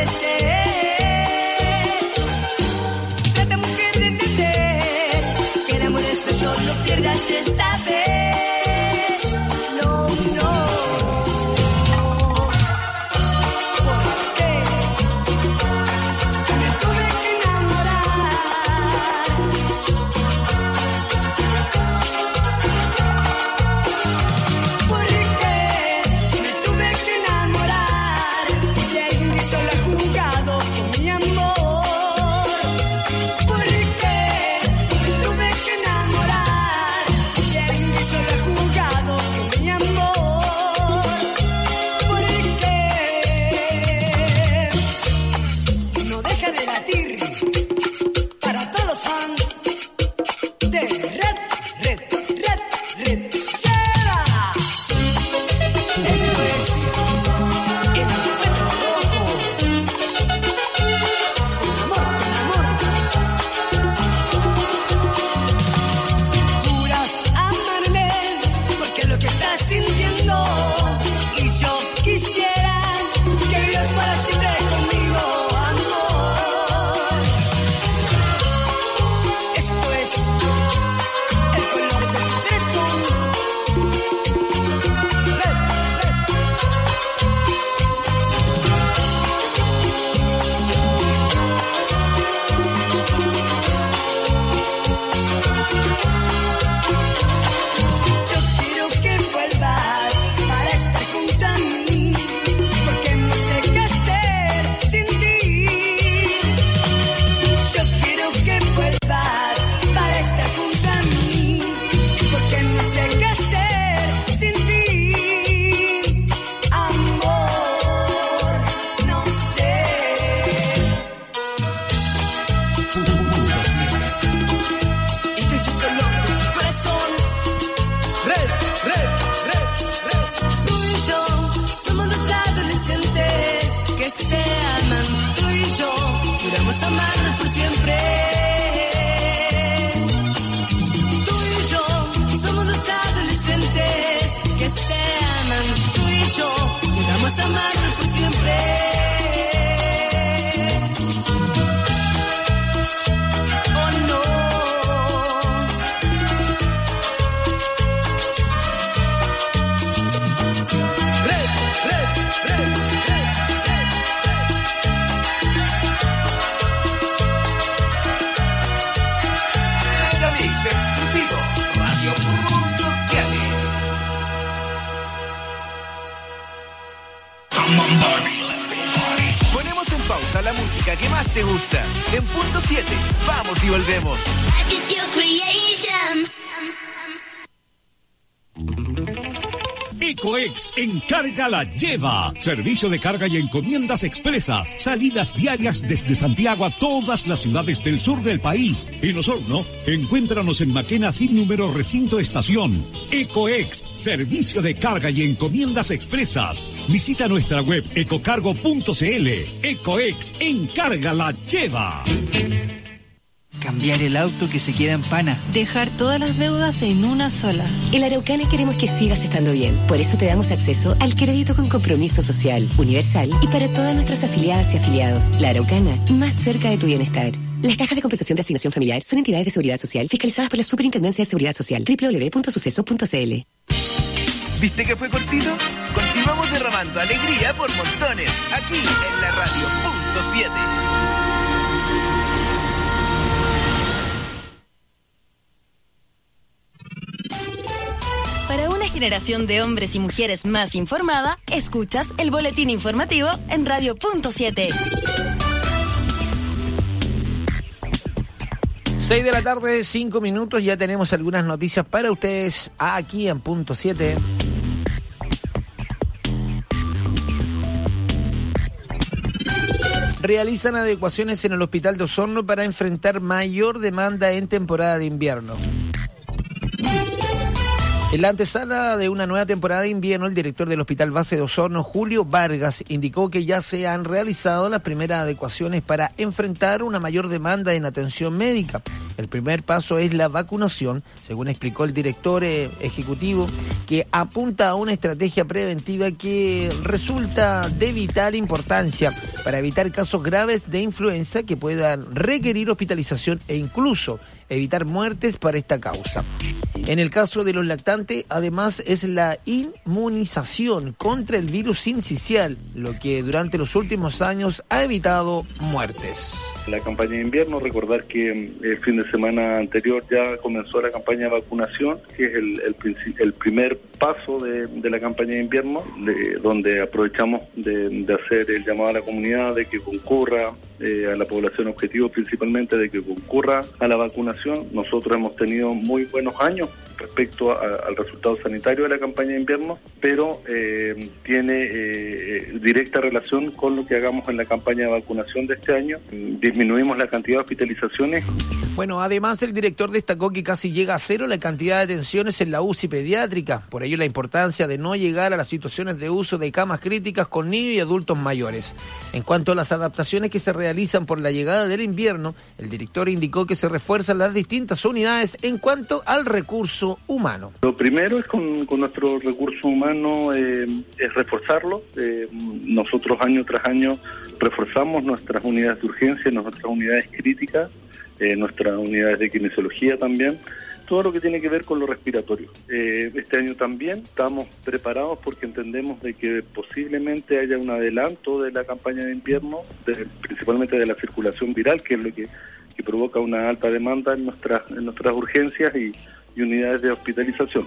Ponemos en pausa la música que más te gusta. En punto 7, vamos y volvemos. Ecoex Encarga la lleva. Servicio de carga y encomiendas expresas. Salidas diarias desde Santiago a todas las ciudades del sur del país. En Osorno, encuéntranos en Maquena sin número recinto estación. Ecoex, servicio de carga y encomiendas expresas. Visita nuestra web ecocargo.cl. Ecoex Encarga la lleva. Cambiar el auto que se queda en pana. Dejar todas las deudas en una sola. En la Araucana queremos que sigas estando bien. Por eso te damos acceso al crédito con compromiso social, universal y para todas nuestras afiliadas y afiliados. La Araucana, más cerca de tu bienestar. Las cajas de compensación de asignación familiar son entidades de seguridad social fiscalizadas por la Superintendencia de Seguridad Social. www.suceso.cl. ¿Viste que fue cortito? Continuamos derramando alegría por montones, aquí en la radio punto 7. Para una generación de hombres y mujeres más informada, escuchas el boletín informativo en Radio Punto 7. 6 de la tarde, 5 minutos, ya tenemos algunas noticias para ustedes aquí en Punto 7. Realizan adecuaciones en el Hospital de Osorno para enfrentar mayor demanda en temporada de invierno. En la antesala de una nueva temporada de invierno, el director del Hospital Base de Osorno, Julio Vargas, indicó que ya se han realizado las primeras adecuaciones para enfrentar una mayor demanda en atención médica. El primer paso es la vacunación, según explicó el director ejecutivo, que apunta a una estrategia preventiva que resulta de vital importancia para evitar casos graves de influenza que puedan requerir hospitalización e incluso evitar muertes para esta causa. En el caso de los lactantes, además, es la inmunización contra el virus sincicial, lo que durante los últimos años ha evitado muertes. La campaña de invierno, recordar que el fin de semana anterior ya comenzó la campaña de vacunación, que es el primer paso de la campaña de invierno, donde aprovechamos de hacer el llamado a la comunidad de que concurra, a la población objetivo principalmente, de que concurra a la vacunación. Nosotros hemos tenido muy buenos años respecto al resultado sanitario de la campaña de invierno, pero tiene directa relación con lo que hagamos en la campaña de vacunación de este año. Disminuimos la cantidad de hospitalizaciones. Bueno, además el director destacó que casi llega a cero la cantidad de atenciones en la UCI pediátrica, por ello la importancia de no llegar a las situaciones de uso de camas críticas con niños y adultos mayores. En cuanto a las adaptaciones que se realizan por la llegada del invierno, el director indicó que se refuerzan las distintas unidades en cuanto al recurso humano. Lo primero es con nuestro recurso humano es reforzarlo. Nosotros año tras año reforzamos nuestras unidades de urgencia, nuestras unidades críticas, nuestras unidades de kinesiología también, todo lo que tiene que ver con lo respiratorio. Este año también estamos preparados porque entendemos de que posiblemente haya un adelanto de la campaña de invierno, principalmente de la circulación viral, que es lo que provoca una alta demanda en nuestras urgencias y unidades de hospitalización.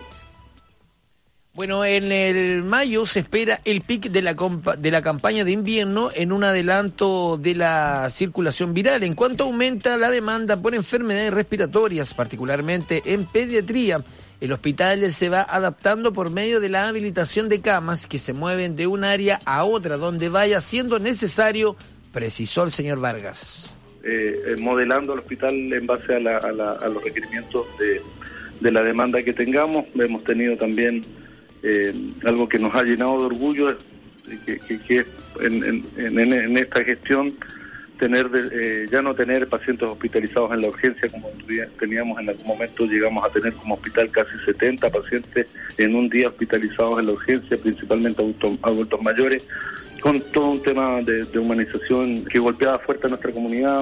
Bueno, en el mayo se espera el pic de la campaña de invierno en un adelanto de la circulación viral. En cuanto aumenta la demanda por enfermedades respiratorias, particularmente en pediatría, el hospital se va adaptando por medio de la habilitación de camas que se mueven de un área a otra donde vaya siendo necesario, precisó el señor Vargas. Modelando el hospital en base a los requerimientos de la demanda que tengamos. Hemos tenido también algo que nos ha llenado de orgullo, que en esta gestión ya no tener pacientes hospitalizados en la urgencia como teníamos en algún momento. Llegamos a tener como hospital casi 70 pacientes en un día hospitalizados en la urgencia, principalmente adultos mayores, con todo un tema de humanización que golpeaba fuerte a nuestra comunidad.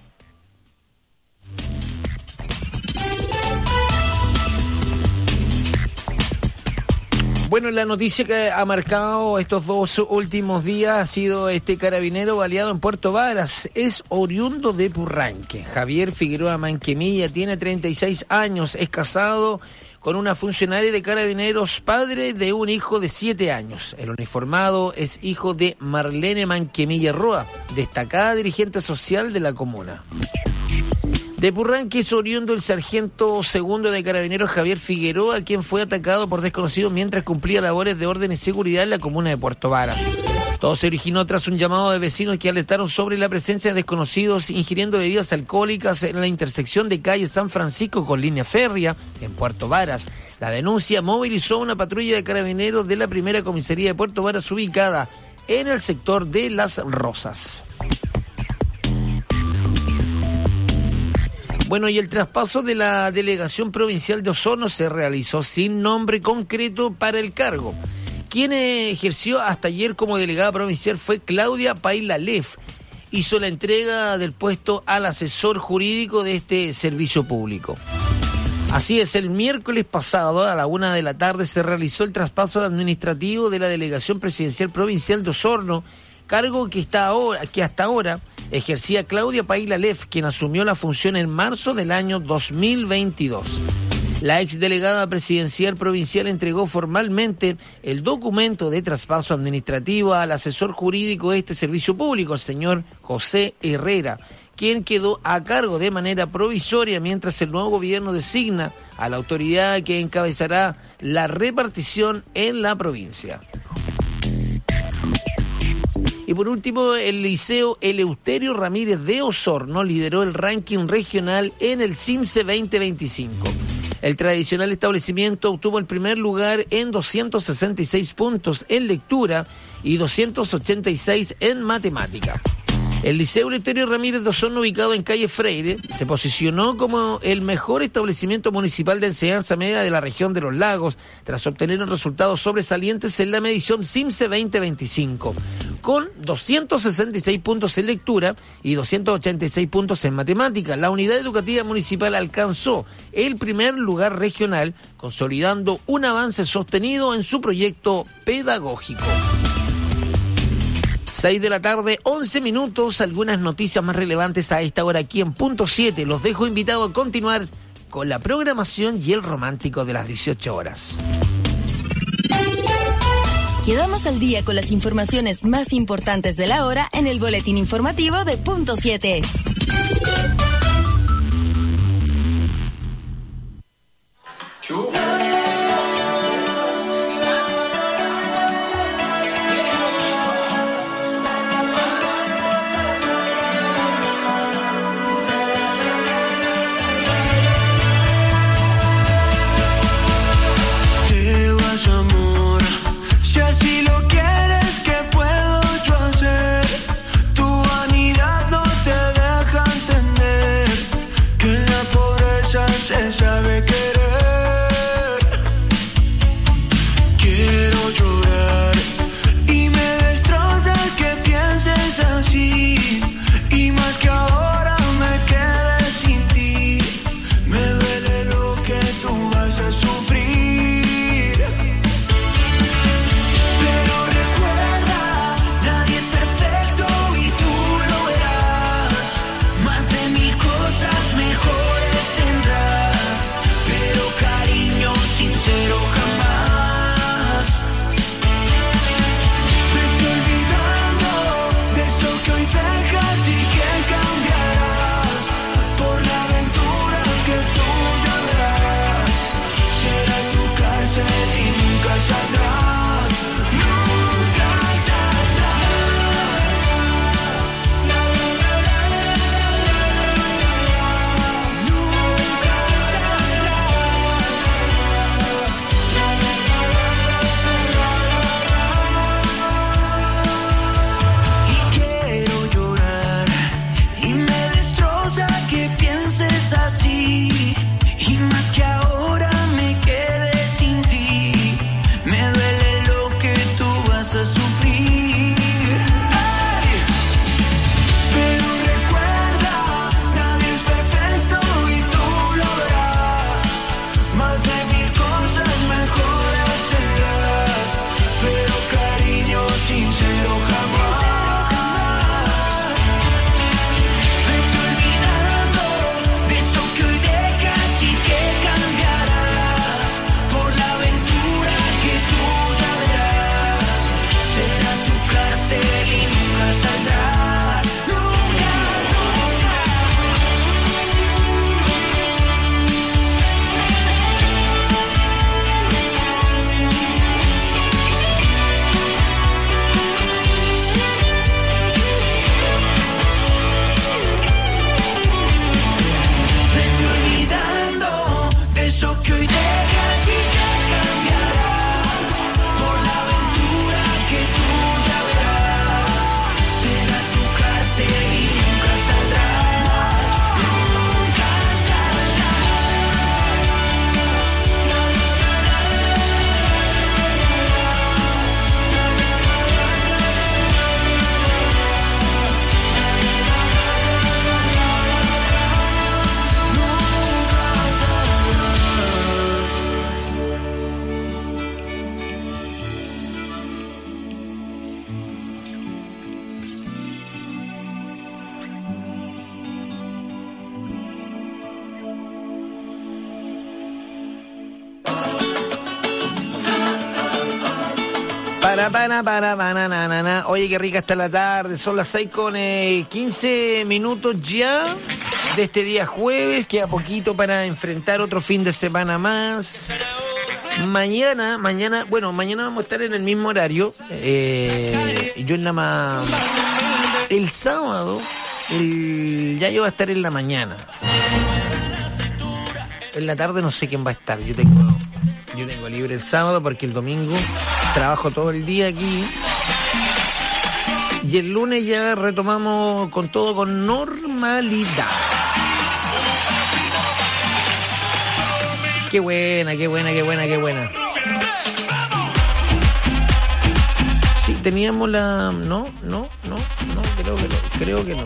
Bueno, la noticia que ha marcado estos 2 últimos días ha sido este carabinero baleado en Puerto Varas. Es oriundo de Purranque. Javier Figueroa Manquemilla tiene 36 años, es casado con una funcionaria de carabineros, padre de un hijo de 7 años. El uniformado es hijo de Marlene Manquemilla Roa, destacada dirigente social de la comuna. De Purranque es oriundo el sargento segundo de carabineros Javier Figueroa, quien fue atacado por desconocidos mientras cumplía labores de orden y seguridad en la comuna de Puerto Varas. Todo se originó tras un llamado de vecinos que alertaron sobre la presencia de desconocidos ingiriendo bebidas alcohólicas en la intersección de calle San Francisco con línea férrea en Puerto Varas. La denuncia movilizó una patrulla de carabineros de la primera comisaría de Puerto Varas ubicada en el sector de Las Rosas. Bueno, y el traspaso de la delegación provincial de Osorno se realizó sin nombre concreto para el cargo. Quien ejerció hasta ayer como delegada provincial fue Claudia Pailalef. Hizo la entrega del puesto al asesor jurídico de este servicio público. Así es, el miércoles pasado a la 1 de la tarde se realizó el traspaso administrativo de la delegación presidencial provincial de Osorno, cargo que hasta ahora ejercía Claudia Pailalef, quien asumió la función en marzo del año 2022. La exdelegada presidencial provincial entregó formalmente el documento de traspaso administrativo al asesor jurídico de este servicio público, el señor José Herrera, quien quedó a cargo de manera provisoria mientras el nuevo gobierno designa a la autoridad que encabezará la repartición en la provincia. Y por último, el Liceo Eleuterio Ramírez de Osorno lideró el ranking regional en el CIMSE 2025. El tradicional establecimiento obtuvo el primer lugar en 266 puntos en lectura y 286 en matemática. El Liceo Eleuterio Ramírez de Osorno, ubicado en calle Freire, se posicionó como el mejor establecimiento municipal de enseñanza media de la región de los lagos, tras obtener resultados sobresalientes en la medición CIMSE 2025, con 266 puntos en lectura y 286 puntos en matemáticas. La unidad educativa municipal alcanzó el primer lugar regional, consolidando un avance sostenido en su proyecto pedagógico. 6 de la tarde, 11 minutos, algunas noticias más relevantes a esta hora aquí en Punto 7. Los dejo invitados a continuar con la programación y el romántico de las 18 horas. Quedamos al día con las informaciones más importantes de la hora en el boletín informativo de Punto 7. Se sabe querer. Quiero llorar y me destroza que pienses así. Y más que ahora me quede sin ti. Me duele lo que tú vas a sufrir. Pero recuerda, nadie es perfecto y tú lo verás. Más de 1000 cosas mejores tendrás. Sincero jamás. Vete olvidando de eso que hoy dejas y que cambiarás por la aventura que tú ya verás. Será tu cárcel y nunca saldrás. Nunca saldrás. Así, y más que ahora me quedé sin ti, me duele lo que tú vas a sufrir. ¡Ay! Pero recuerda, nadie es perfecto y tú lo verás. Más de 1000 cosas mejores tendrás, pero cariño sincero jamás. Oye, qué rica está la tarde. Son las 6:15 ya de este día jueves. Queda poquito para enfrentar otro fin de semana más. Mañana vamos a estar en el mismo horario. Yo nada más. El sábado, yo voy a estar en la mañana. En la tarde no sé quién va a estar. Yo tengo libre el sábado porque el domingo trabajo todo el día aquí. Y el lunes ya retomamos con todo con normalidad. Qué buena. Sí, teníamos la... No, creo que no.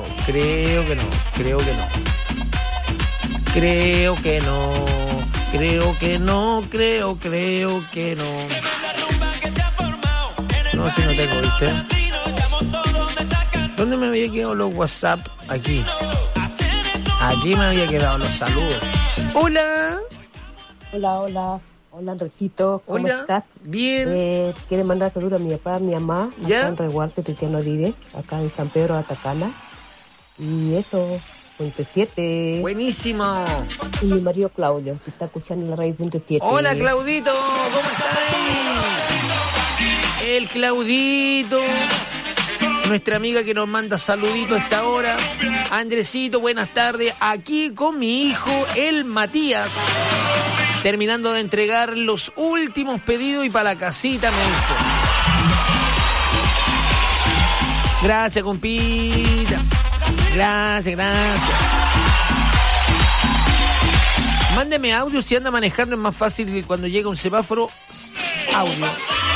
No, si no tengo, ¿viste? ¿Dónde me había quedado los WhatsApp? Aquí me había quedado los saludos. Hola. Hola, Andresito, ¿cómo estás? Bien. Quiero mandar saludos a mi papá, a mi mamá, ¿Ya? acá en Reguarte, Titiano Dide, acá en San Pedro, Atacama. Y eso, 27. Buenísimo. Y mi marido Claudio, que está escuchando la radio 27. Hola, Claudito, ¿cómo estás? El Claudito, nuestra amiga que nos manda saluditos a esta hora. Andresito, buenas tardes. Aquí con mi hijo, el Matías, terminando de entregar los últimos pedidos y para la casita, me dice. Gracias, compita. Gracias. Mándeme audio si anda manejando, es más fácil que cuando llega un semáforo. Audio.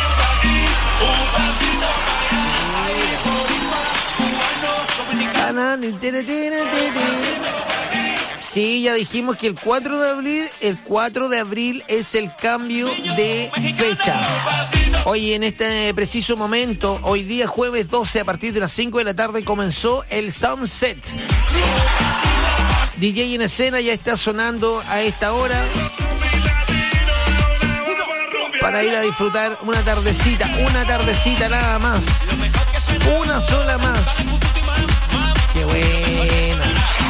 Sí, ya dijimos que el 4 de abril es el cambio de fecha. Hoy en este preciso momento, hoy día jueves 12 a partir de las 5 de la tarde comenzó el Sunset. DJ en escena ya está sonando a esta hora para ir a disfrutar una tardecita nada más. Una sola más. Qué buena.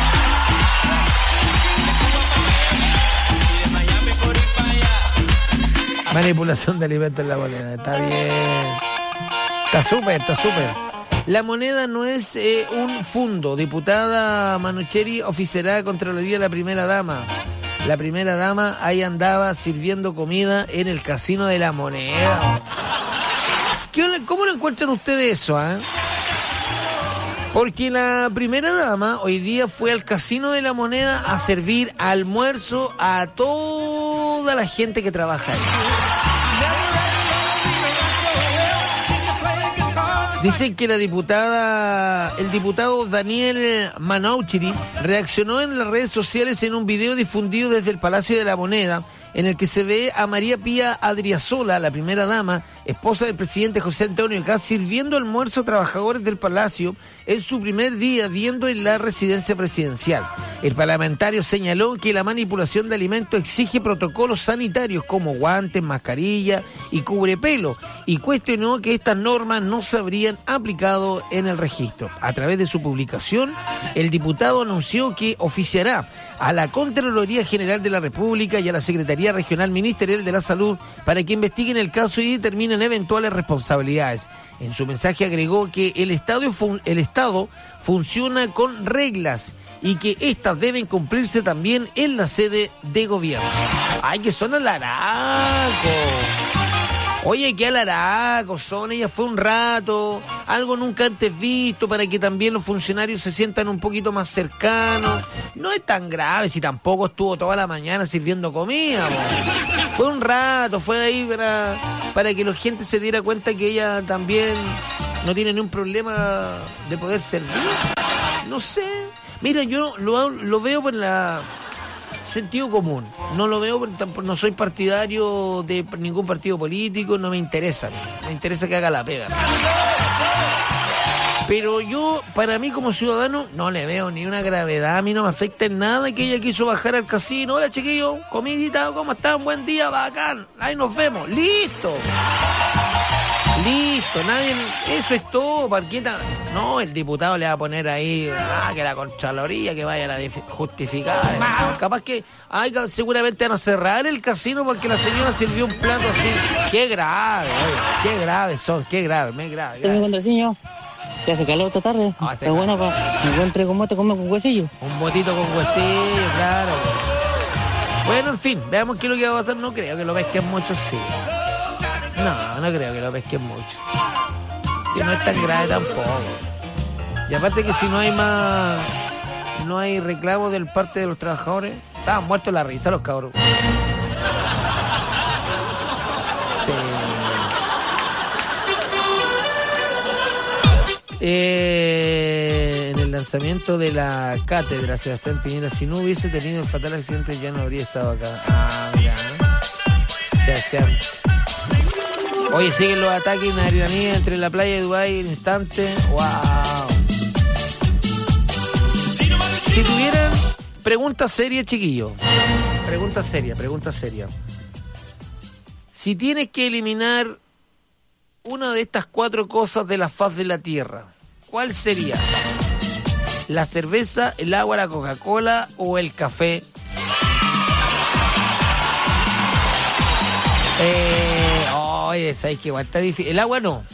Manipulación de alimentos en la moneda. Está bien. Está súper. La moneda no es un fundo. Diputada Manucheri oficiará Contraloría de la primera dama. La primera dama ahí andaba sirviendo comida en el Casino de la Moneda. ¿Cómo lo encuentran ustedes eso, Porque la primera dama hoy día fue al Casino de la Moneda a servir almuerzo a toda la gente que trabaja ahí. Dicen que el diputado Daniel Manouchiri reaccionó en las redes sociales en un video difundido desde el Palacio de la Moneda, en el que se ve a María Pía Adriasola, la primera dama, esposa del presidente José Antonio Kast, sirviendo almuerzo a trabajadores del Palacio en su primer día viendo en la residencia presidencial. El parlamentario señaló que la manipulación de alimentos exige protocolos sanitarios como guantes, mascarilla y cubrepelo, y cuestionó que estas normas no se habrían aplicado en el registro. A través de su publicación, el diputado anunció que oficiará a la Contraloría General de la República y a la Secretaría Regional Ministerial de la Salud para que investiguen el caso y determinen eventuales responsabilidades. En su mensaje agregó que el Estado funciona con reglas y que estas deben cumplirse también en la sede de gobierno. ¡Ay, que son alaraco! Oye, qué alaraco son, ella fue un rato, algo nunca antes visto para que también los funcionarios se sientan un poquito más cercanos. No es tan grave si tampoco estuvo toda la mañana sirviendo comida, po. Fue un rato, fue ahí para que la gente se diera cuenta que ella también no tiene ningún problema de poder servir. No sé, mira, yo lo veo por la... sentido común, no lo veo, no soy partidario de ningún partido político, no me interesa que haga la pega, pero yo, para mí como ciudadano, no le veo ni una gravedad, a mí no me afecta en nada que ella quiso bajar al casino. Hola chiquillos, comidita, ¿cómo están? Buen día, bacán, ahí nos vemos, listo, nadie, eso es todo, Parquita. No, el diputado le va a poner ahí, que la Contraloría, que vayan a justificar. Capaz que, seguramente van a cerrar el casino porque la señora sirvió un plato así. Qué grave, qué grave. Tengo contraseño. ¿Te hace calor esta tarde? Está bueno para me encuentre con mote, come con huesillo. Un botito con huesillo, claro. Bueno, en fin, veamos qué es lo que va a pasar. No creo que lo pesquen mucho, sí. No creo que lo pesquen mucho. Si no es tan grave tampoco. Y aparte que si no hay reclamo del parte de los trabajadores, estaban muertos la risa los cabros. Sí. En el lanzamiento de la cátedra Sebastián Piñera, si no hubiese tenido el fatal accidente ya no habría estado acá. Ah, mira, Sebastián. Oye, siguen los ataques en Aridanía entre la playa de Dubái en instante. ¡Wow! Si tuvieran pregunta seria, chiquillo. Pregunta seria. Si tienes que eliminar una de estas 4 cosas de la faz de la Tierra, ¿cuál sería? ¿La cerveza, el agua, la Coca-Cola o el café? Oye, ¿sabes qué? Igual está difícil. El agua no.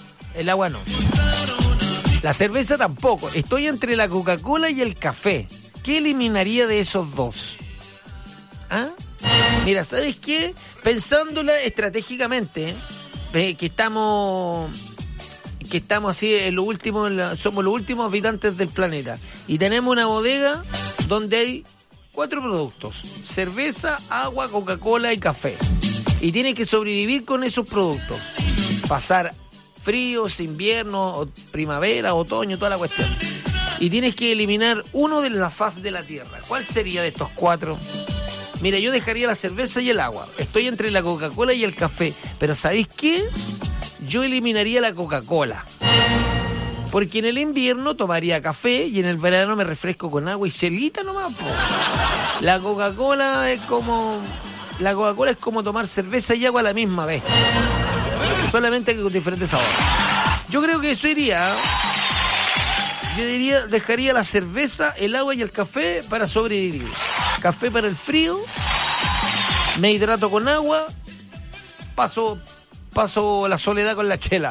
La cerveza tampoco. Estoy entre la Coca-Cola y el café. ¿Qué eliminaría de esos dos? ¿Ah? Mira, ¿sabes qué? Pensándola estratégicamente, que estamos así en lo último, somos los últimos habitantes del planeta. Y tenemos una bodega donde hay 4 productos: cerveza, agua, Coca-Cola y café. Y tienes que sobrevivir con esos productos. Pasar fríos, invierno, primavera, otoño, toda la cuestión. Y tienes que eliminar uno de la faz de la Tierra. ¿Cuál sería de estos 4? Mira, yo dejaría la cerveza y el agua. Estoy entre la Coca-Cola y el café. Pero ¿sabéis qué? Yo eliminaría la Coca-Cola. Porque en el invierno tomaría café y en el verano me refresco con agua y chelita nomás, po. La Coca-Cola es como tomar cerveza y agua a la misma vez. Solamente que con diferentes sabores. Yo creo que eso iría. Yo dejaría la cerveza, el agua y el café para sobrevivir. Café para el frío, me hidrato con agua, paso la soledad con la chela.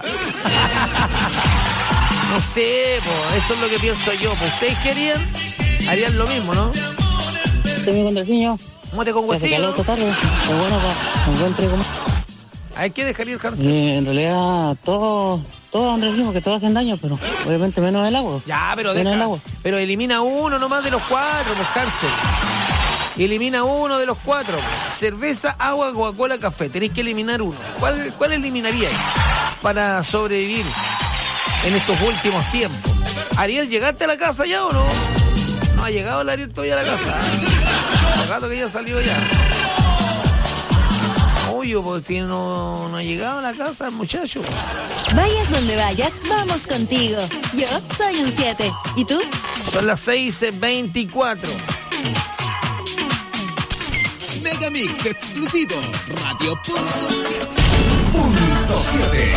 No sé, eso es lo que pienso yo. ¿Ustedes querían? Harían lo mismo, ¿no? Tengo contraseña. Móte con huesillo. Calor esta tarde. Es bueno para encuentre como. ¿Hay que dejaría el Hansel? En realidad, todos decimos que todos hacen daño, pero obviamente menos el agua. Ya, pero pero elimina uno nomás de los 4, pues Hansel. Elimina uno de los 4. Cerveza, agua, Coca-Cola, café. Tenéis que eliminar uno. ¿Cuál eliminaríais para sobrevivir en estos últimos tiempos? Ariel, ¿llegaste a la casa ya o no? No ha llegado el Ariel todavía a la casa. Hace rato que ya salió ya. Obvio, porque si no ha llegado a la casa el muchacho. Vayas donde vayas, vamos contigo. Yo soy un 7. ¿Y tú? Son las 6:24. Megamix exclusivo. Radio Punto 7.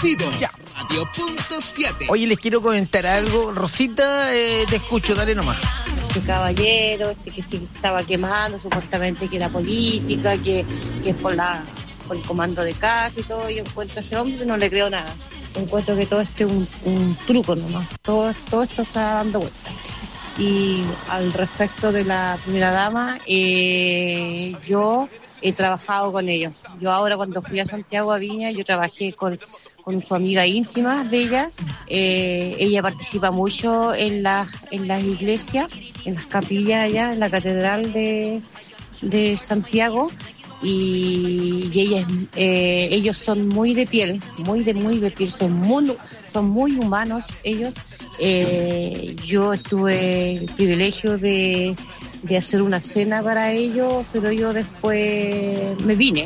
exclusivo. Ya. Radio.7. Oye, les quiero comentar algo. Rosita, te escucho, dale nomás. Este caballero, que se estaba quemando, supuestamente que era política, que es por el comando de casa y todo, yo encuentro a ese hombre, no le creo nada. Encuentro que todo esto es un truco nomás, todo esto está dando vueltas. Y al respecto de la primera dama, yo he trabajado con ellos. Yo ahora cuando fui a Santiago a Viña, yo trabajé con su amiga íntima de ella. Ella participa mucho en las iglesias, en las capillas allá, en la catedral de Santiago. Y ellos son muy de piel, muy de piel, son muy humanos ellos. Yo tuve el privilegio de hacer una cena para ellos, pero yo después me vine.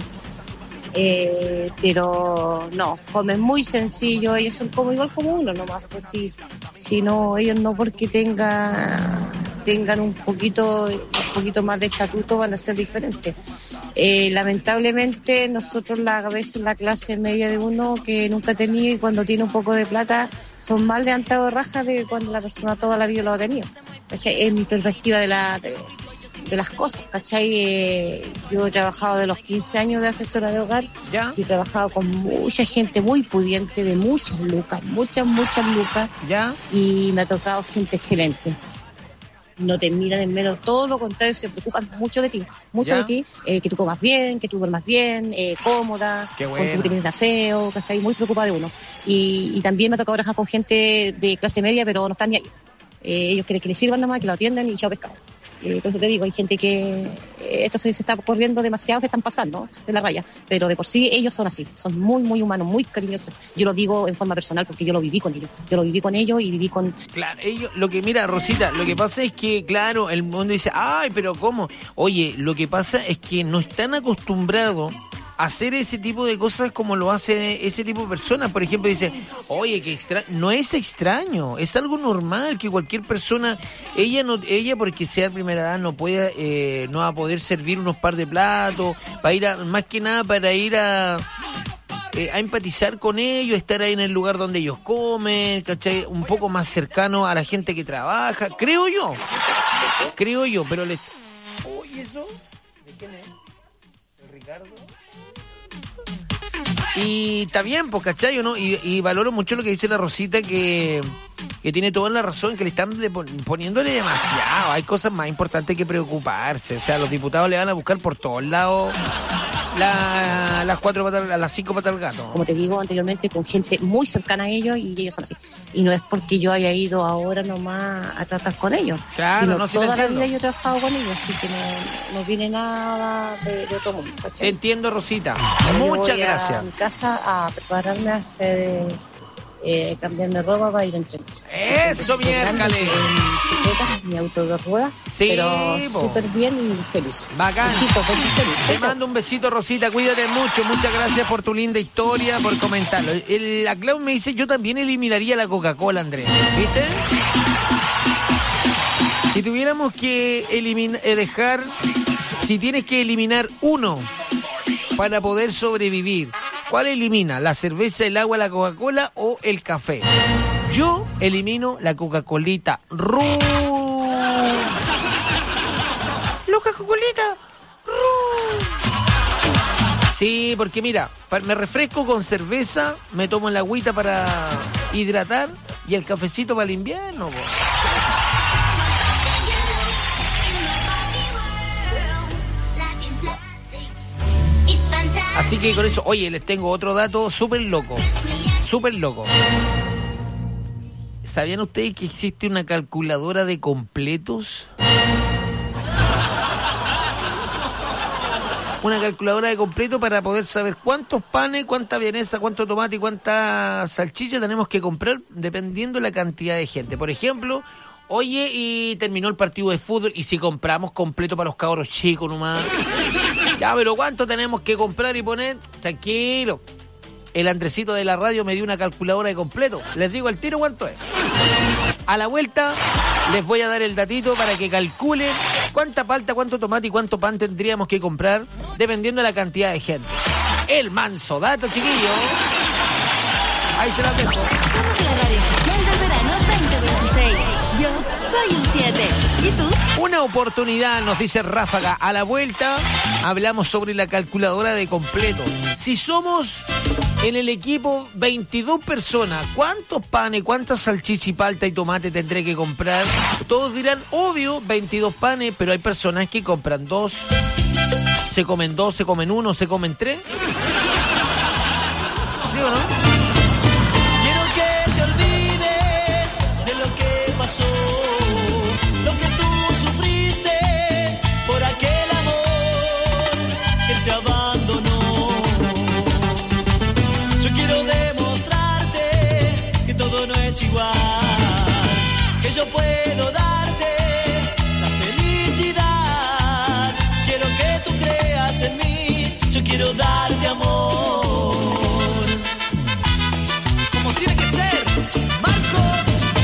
Pero no, comen muy sencillo, ellos son igual como uno nomás, pues si no, ellos no porque tengan un poquito más de estatuto van a ser diferentes. Lamentablemente nosotros a veces la clase media de uno que nunca ha tenido y cuando tiene un poco de plata son más levantados de raja de cuando la persona toda la vida lo ha tenido. ¿Cachai? Es mi perspectiva de las cosas, ¿cachai? Yo he trabajado de los 15 años de asesora de hogar. ¿Ya? Y he trabajado con mucha gente muy pudiente, de muchas lucas, muchas lucas. ¿Ya? Y me ha tocado gente excelente. No te miran en menos, todo lo contrario, se preocupan mucho de ti, que tú comas bien, que tú duermas bien, cómoda, qué bueno. Con tu tienes de aseo, ¿cachai? Muy preocupada de uno. Y también me ha tocado trabajar con gente de clase media, pero no están ni ahí. Ellos quieren que les sirvan nada más, que lo atiendan y chao pescado. Entonces te digo, hay gente que esto se está corriendo demasiado, se están pasando de la raya, pero de por sí ellos son así, son muy humanos, muy cariñosos. Yo lo digo en forma personal porque yo lo viví con ellos, y viví con... Claro, ellos, mira, Rosita, lo que pasa es que, claro, el mundo dice, ay, pero ¿cómo? Oye, lo que pasa es que no están acostumbrados hacer ese tipo de cosas como lo hace ese tipo de personas. Por ejemplo, dice, oye, que no es extraño, es algo normal que cualquier persona, ella porque sea primera edad no puede, no va a poder servir unos par de platos, para ir más que nada para ir a empatizar con ellos, estar ahí en el lugar donde ellos comen, ¿cachai? Un poco más cercano a la gente que trabaja, creo yo, pero oye, ¿eso? ¿De quién es? ¿De Ricardo? Y está bien, pues, ¿cachai? ¿No? Y valoro mucho lo que dice la Rosita, que tiene toda la razón, que le están poniéndole demasiado. Hay cosas más importantes que preocuparse. O sea, los diputados le van a buscar por todos lados las 5 patas al gato. Como te digo anteriormente, con gente muy cercana a ellos y ellos son así. Y no es porque yo haya ido ahora nomás a tratar con ellos. Claro, sino no, sí toda la vida yo he trabajado con ellos, así que no viene nada de otro mundo. ¿Cachai? Entiendo, Rosita. Ahora Muchas yo voy gracias. a mi casa a prepararme a hacer... cambiarme ropa para ir a entrenar. ¡Eso, miércoles! Mi auto de ruedas, sí, pero súper bien y feliz. Bacán. Besito, te mando un besito, Rosita, cuídate mucho. Muchas gracias por tu linda historia, por comentarlo. La Clau me dice, yo también eliminaría la Coca-Cola, Andrés. ¿Viste? Si tuviéramos que si tienes que eliminar uno para poder sobrevivir, ¿cuál elimina? ¿La cerveza, el agua, la Coca-Cola o el café? Yo elimino la Coca-Colita. ¡La Coca-Colita! Sí, porque mira, me refresco con cerveza, me tomo la agüita para hidratar y el cafecito para el invierno. Po. Así que con eso, oye, les tengo otro dato súper loco. ¿Sabían ustedes que existe una calculadora de completos? Una calculadora de completo para poder saber cuántos panes, cuánta vienesa, cuánto tomate y cuánta salchicha tenemos que comprar dependiendo de la cantidad de gente. Por ejemplo, oye, y terminó el partido de fútbol y si compramos completo para los cabros chicos nomás. Ya, pero ¿cuánto tenemos que comprar y poner? Tranquilo. El Andresito de la radio me dio una calculadora de completo. Les digo al tiro cuánto es. A la vuelta les voy a dar el datito para que calculen cuánta palta, cuánto tomate y cuánto pan tendríamos que comprar dependiendo de la cantidad de gente. El manso dato, chiquillo. Ahí se la dejo. Somos la radio oficial del verano 2026. Yo soy un 7. ¿Y tú? Una oportunidad, nos dice Ráfaga. A la vuelta hablamos sobre la calculadora de completo. Si somos en el equipo 22 personas, ¿cuántos panes, cuántas salchichas y palta y tomate tendré que comprar? Todos dirán, obvio, 22 panes, pero hay personas que compran 2. Se comen 2, se comen 1, se comen 3. ¿Sí o no? Quiero que te olvides de lo que pasó, lo que tú sufriste por aquel amor que te abandonó. Yo quiero demostrarte que todo no es igual, que yo puedo darte la felicidad. Quiero que tú creas en mí, yo quiero darte amor. Como tiene que ser, Marcos.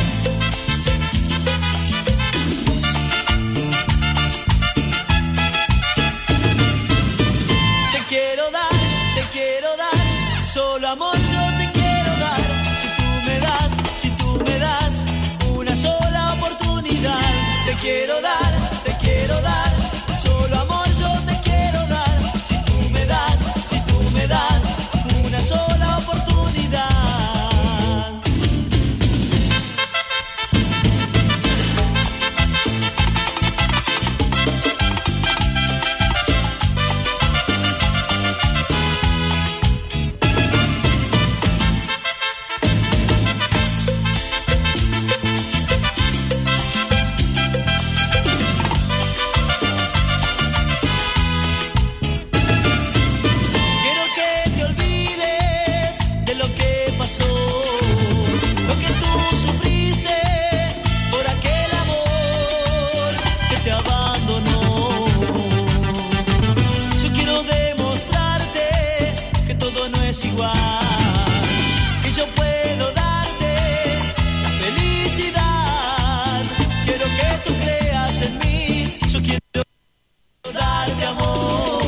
Te quiero dar, solo amor yo te quiero dar. Si tú me das una sola oportunidad. Te quiero dar, solo amor yo te quiero dar. Si tú me das una sola oportunidad. Igual, que yo puedo darte la felicidad. Quiero que tú creas en mí, yo quiero darte amor.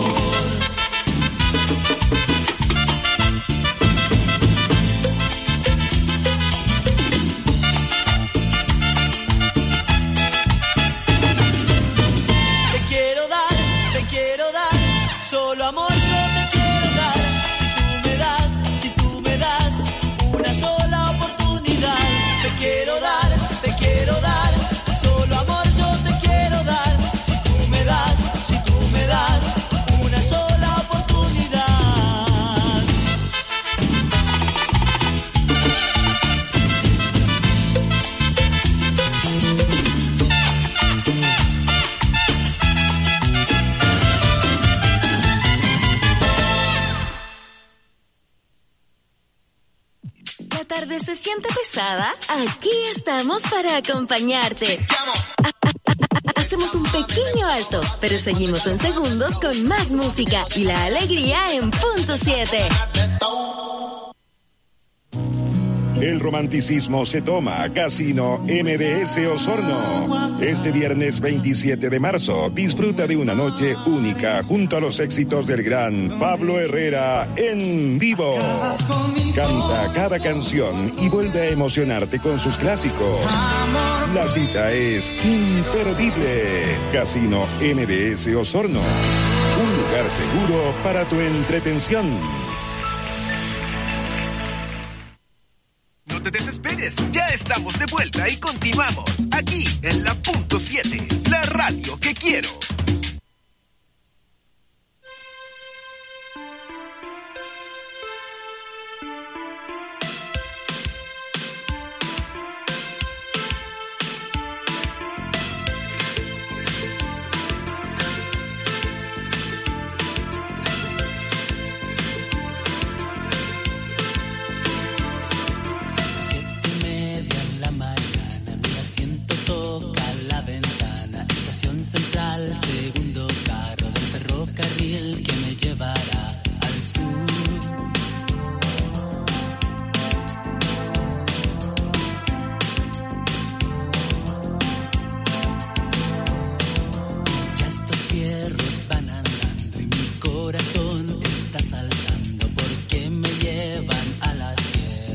Te quiero dar, solo amor yo te quiero dar. Si tú me das una sola oportunidad. Te quiero dar, solo amor yo te quiero dar. Si tú me das una sola oportunidad. La tarde se siente pesada. Aquí estamos para acompañarte. Hacemos un pequeño alto, pero seguimos en segundos con más música y la alegría en punto 7. El romanticismo se toma. Casino MBS Osorno. Este viernes 27 de marzo, disfruta de una noche única junto a los éxitos del gran Pablo Herrera en vivo. Canta cada canción y vuelve a emocionarte con sus clásicos. La cita es imperdible. Casino MBS Osorno. Un lugar seguro para tu entretención. No te desesperes, ya estamos de vuelta y continuamos aquí en la punto 7, la radio que quiero. Segundo carro del ferrocarril que me llevará al sur. Ya estos fierros van andando y mi corazón está saltando porque me llevan a las tierras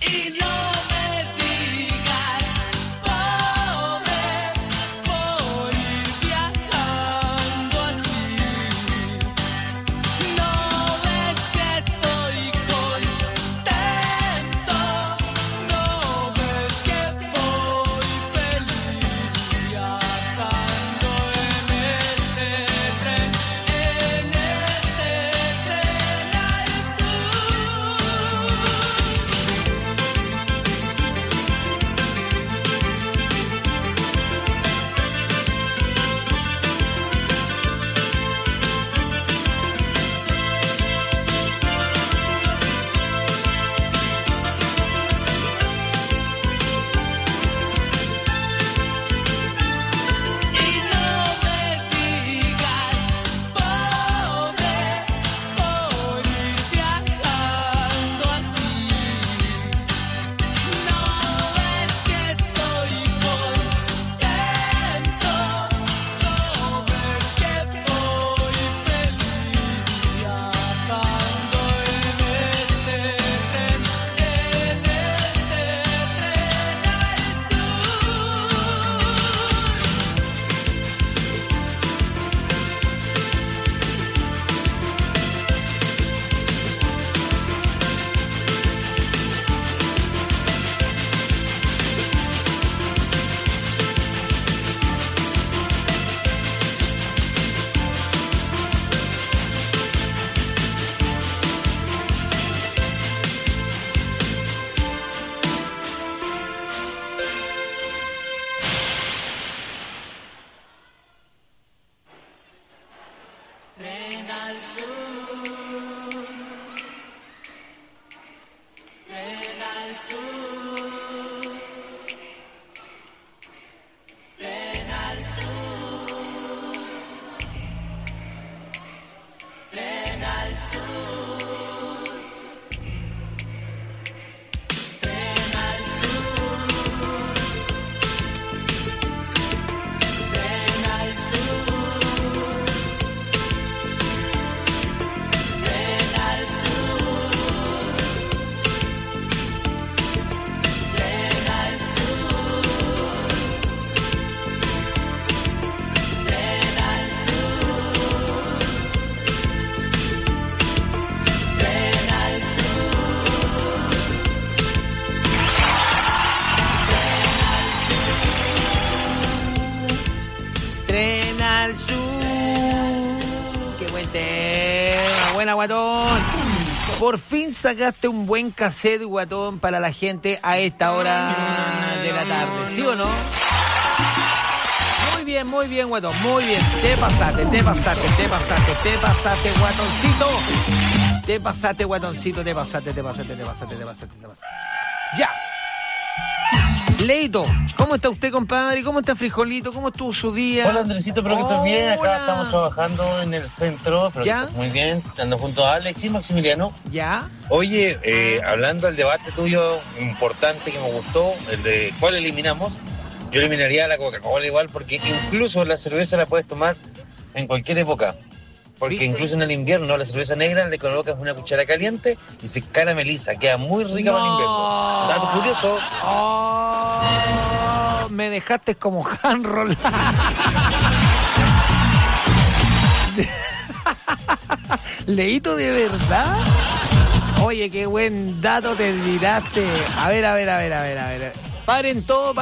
Buena, guatón. Por fin sacaste un buen cassette, guatón, para la gente a esta hora de la tarde, ¿sí o no? Muy bien, guatón, muy bien. Te pasaste, guatoncito. Te pasaste, guatoncito, te pasaste. Ya. Leito, ¿cómo está usted, compadre? ¿Cómo está Frijolito? ¿Cómo estuvo su día? Hola, Andresito, espero que estés bien. Acá estamos trabajando en el centro, pero ¿ya? Muy bien, estando junto a Alex y Maximiliano. ¿Ya? Oye, hablando del debate tuyo importante que me gustó, el de cuál eliminamos, yo eliminaría la Coca-Cola igual, porque incluso la cerveza la puedes tomar en cualquier época. Porque ¿viste? Incluso en el invierno la cerveza negra le colocas una cuchara caliente y se carameliza, queda muy rica para el invierno. Dato curioso. Me dejaste como Han Roland. Leíto, ¿de verdad? Oye, qué buen dato te tiraste. A ver. Paren todo.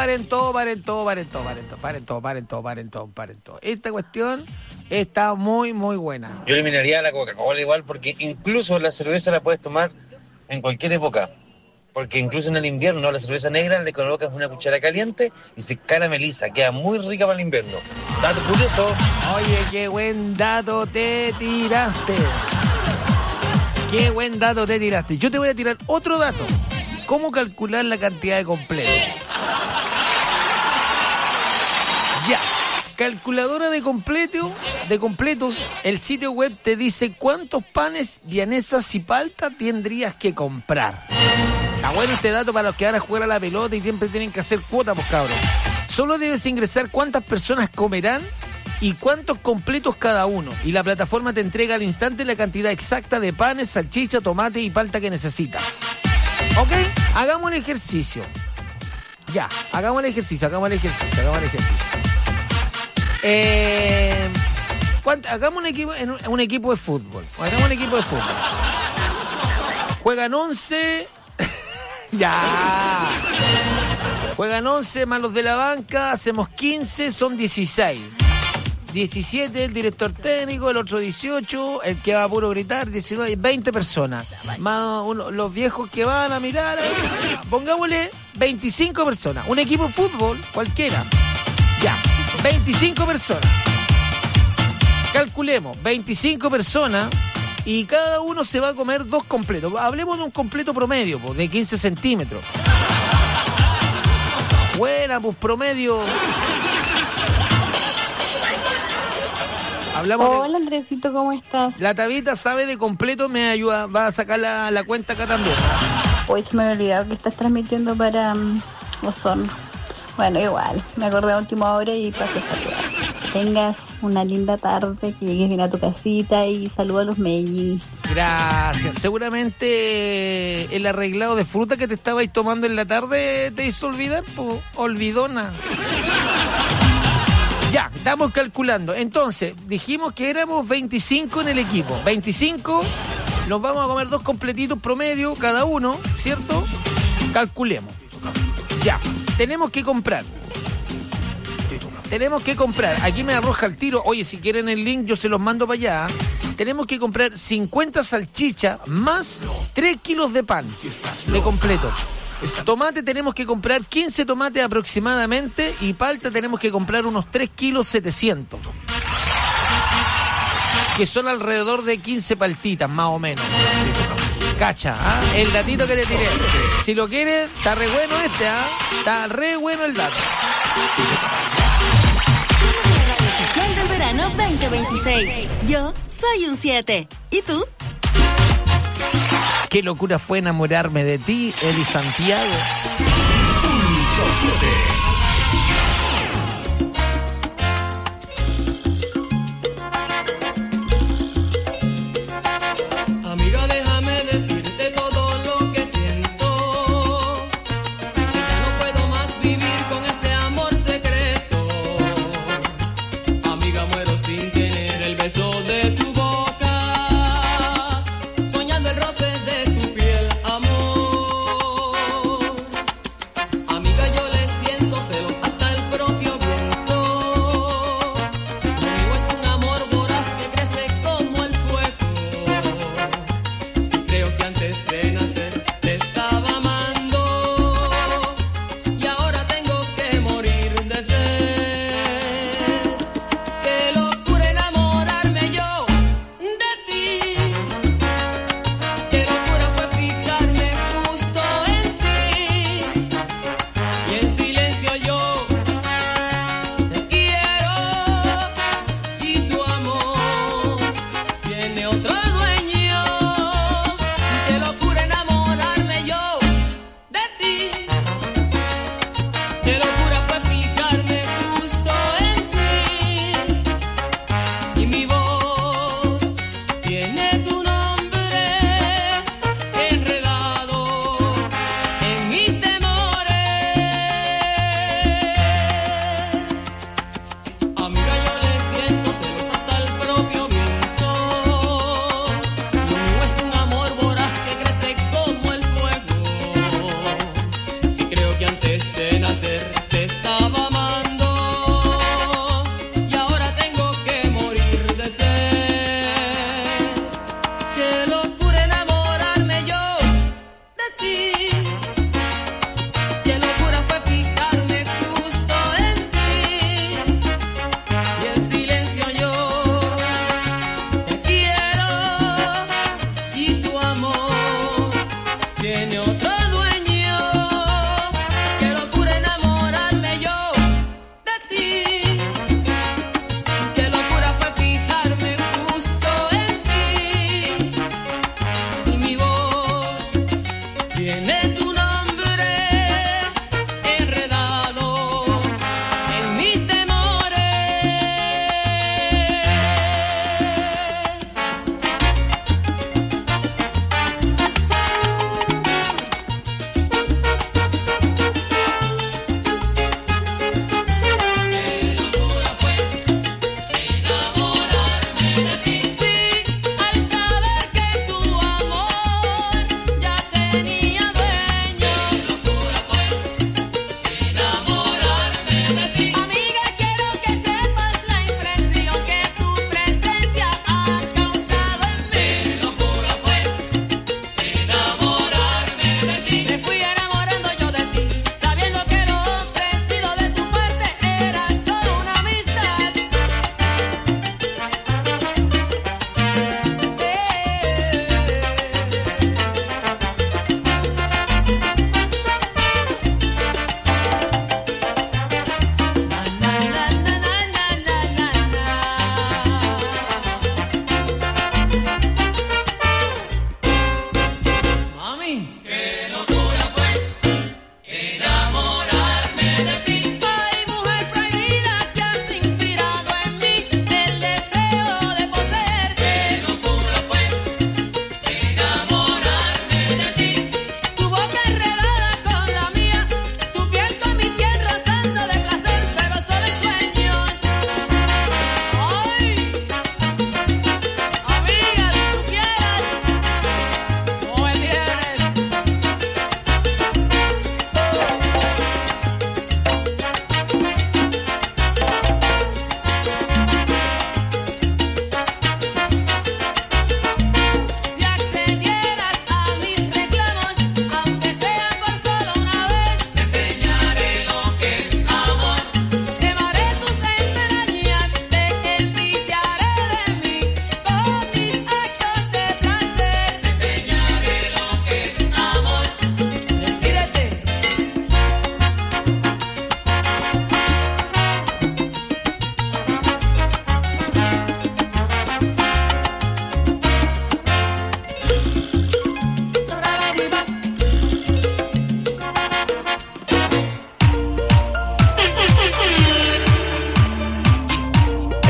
Esta cuestión está muy, muy buena. Yo eliminaría la Coca-Cola igual, porque incluso la cerveza la puedes tomar en cualquier época. Porque incluso en el invierno la cerveza negra le colocas una cuchara caliente y se carameliza, queda muy rica para el invierno. Dato curioso. Oye, qué buen dato te tiraste. Yo te voy a tirar otro dato. ¿Cómo calcular la cantidad de completos? Ya. Calculadora de completos, el sitio web te dice cuántos panes, vianesas y palta tendrías que comprar. Está bueno este dato para los que van a jugar a la pelota y siempre tienen que hacer cuota, pues cabrón. Solo debes ingresar cuántas personas comerán y cuántos completos cada uno. Y la plataforma te entrega al instante la cantidad exacta de panes, salchicha, tomate y palta que necesitas. ¿Ok? Hagamos el ejercicio. Ya, hagamos el ejercicio. Hagamos un equipo de fútbol. Juegan 11. Ya. Juegan 11 más los de la banca. Hacemos 15, son 16. 17 el director técnico, el otro 18, el que va a puro gritar, 19, 20 personas. Más los viejos que van a mirar. Pongámosle 25 personas. Un equipo de fútbol, cualquiera. Ya, 25 personas. Calculemos, 25 personas y cada uno se va a comer 2 completos. Hablemos de un completo promedio, de 15 centímetros. Buena, pues promedio. Hola Andresito, ¿cómo estás? La Tabita sabe de completo, me ayuda, va a sacar la cuenta acá también. Hoy se me había olvidado que estás transmitiendo para Osorno. Bueno, igual, me acordé a última hora y pasé a saludar. Tengas una linda tarde, que llegues bien a tu casita y saluda a los Mellis. Gracias. Seguramente el arreglado de fruta que te estabais tomando en la tarde te hizo olvidar, olvidona. Ya, estamos calculando. Entonces, dijimos que éramos 25 en el equipo. 25, nos vamos a comer 2 completitos promedio cada uno, ¿cierto? Calculemos. Ya, tenemos que comprar. Aquí me arroja el tiro. Oye, si quieren el link, yo se los mando para allá. Tenemos que comprar 50 salchichas más 3 kilos de pan de completo. Tomate tenemos que comprar 15 tomates aproximadamente y palta tenemos que comprar unos 3 kilos 700. Que son alrededor de 15 paltitas, más o menos. Cacha, ¿ah? El datito que le tiré. Si lo quieren, está re bueno está re bueno el dato. Oficial del verano 2026. Yo soy un 7. ¿Y tú? Qué locura fue enamorarme de ti, Eli Santiago. Amiga, déjame decirte todo lo que siento. Que ya no puedo más vivir con este amor secreto. Amiga, muero sin tener el beso de tu boca, soñando el roce de tu piel, amor. Amiga, yo le siento celos hasta el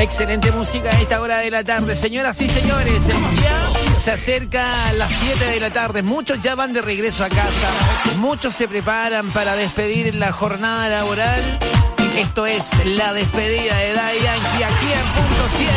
Excelente música a esta hora de la tarde. Señoras y señores, ya se acerca a las 7 de la tarde. Muchos ya van de regreso a casa. Muchos se preparan para despedir la jornada laboral. Esto es la despedida de Daddy Yankee aquí en Punto 7.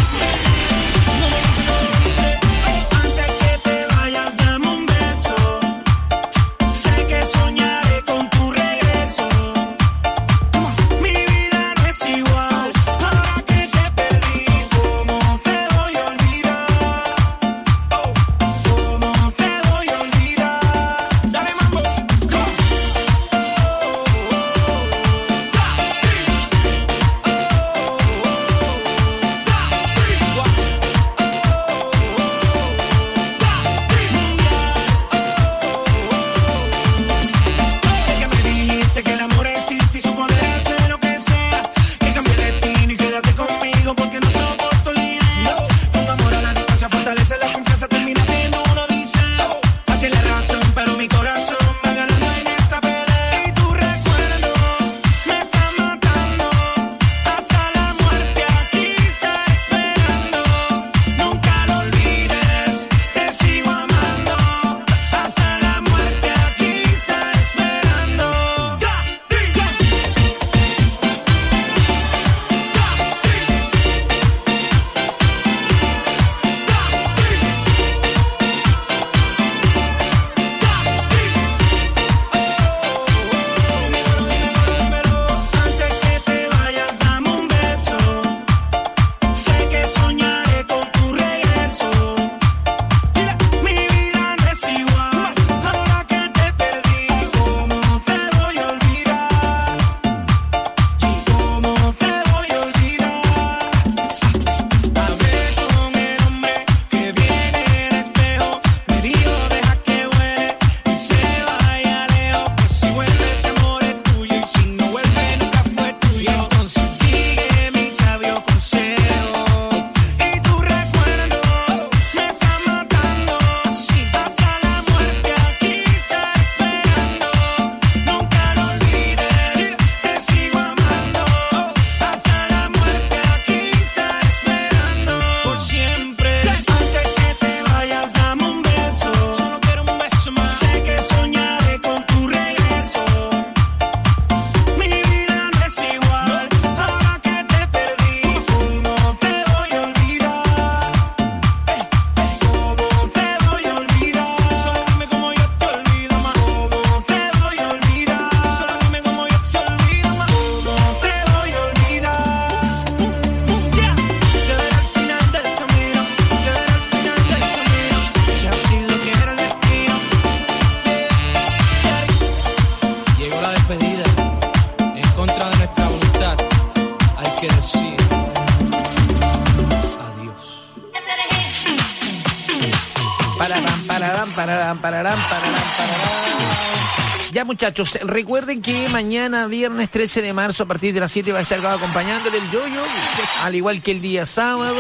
Ya, muchachos, recuerden que mañana, viernes 13 de marzo, a partir de las 7 va a estar acompañándole el Yoyo, al igual que el día sábado.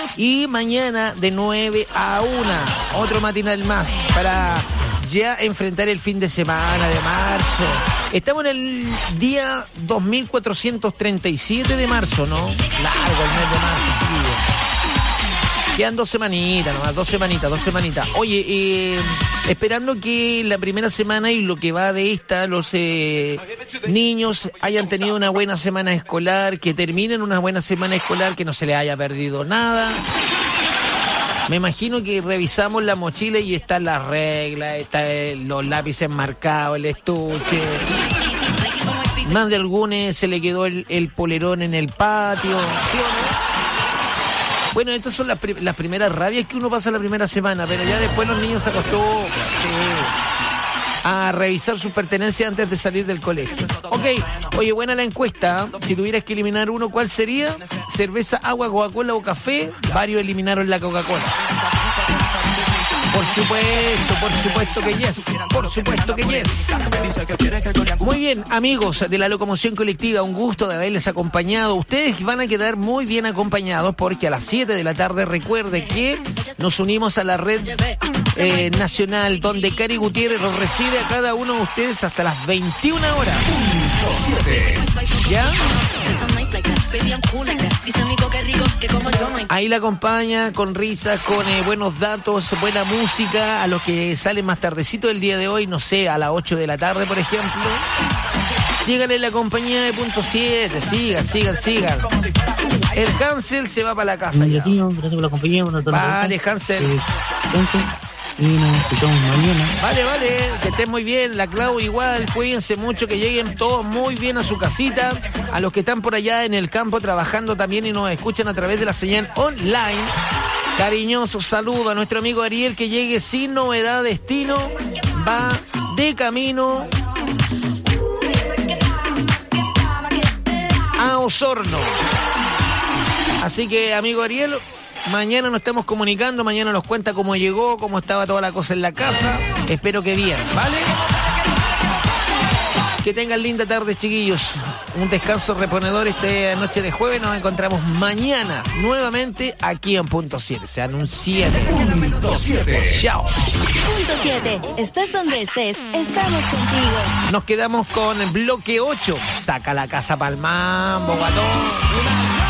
Y mañana de 9 a 1, otro matinal más para ya enfrentar el fin de semana de marzo. Estamos en el día 2437 de marzo, ¿no? Largo el mes de marzo, tío. Quedan 2 semanitas nomás, 2 semanitas. Oye, esperando que la primera semana y lo que va de esta, los niños hayan tenido una buena semana escolar, que terminen una buena semana escolar, que no se les haya perdido nada. Me imagino que revisamos la mochila y están las reglas, están los lápices marcados, el estuche. Más de algunos se le quedó el polerón en el patio, ¿sí o no? Bueno, estas son las primeras rabias que uno pasa la primera semana, pero ya después los niños se acostumbran a revisar sus pertenencias antes de salir del colegio. Ok, oye, buena la encuesta. Si tuvieras que eliminar uno, ¿cuál sería? ¿Cerveza, agua, Coca-Cola o café? Varios eliminaron la Coca-Cola. Por supuesto que yes. Por supuesto que yes. Muy bien, amigos de la locomoción colectiva, un gusto de haberles acompañado. Ustedes van a quedar muy bien acompañados porque a las 7 de la tarde recuerde que nos unimos a la red nacional donde Cari Gutiérrez los recibe a cada uno de ustedes hasta las 21 horas. ¿Ya? Ahí la acompaña con risas, con buenos datos, buena música. A los que salen más tardecito el día de hoy, no sé, a las 8 de la tarde, por ejemplo. Sigan en la compañía de Punto 7, sigan. El Hansel se va para la casa ya. Gracias por la compañía. Vale, Hansel. Y nos escuchamos mañana. Vale, que estén muy bien. La Clau igual, cuídense mucho, que lleguen todos muy bien a su casita. A los que están por allá en el campo trabajando también y nos escuchan a través de la señal online. Cariñoso saludo a nuestro amigo Ariel, que llegue sin novedad destino. Va de camino a Osorno. Así que, amigo Ariel, mañana nos estamos comunicando, mañana nos cuenta cómo llegó, cómo estaba toda la cosa en la casa. Espero que bien, ¿vale? Que tengan linda tarde, chiquillos. Un descanso reponedor esta noche de jueves. Nos encontramos mañana nuevamente aquí en Punto 7. Sean un 7. Punto 7. Chao. Punto 7. Estés donde estés, estamos contigo. Nos quedamos con el bloque 8. Saca la casa pa'l mambo, guatón.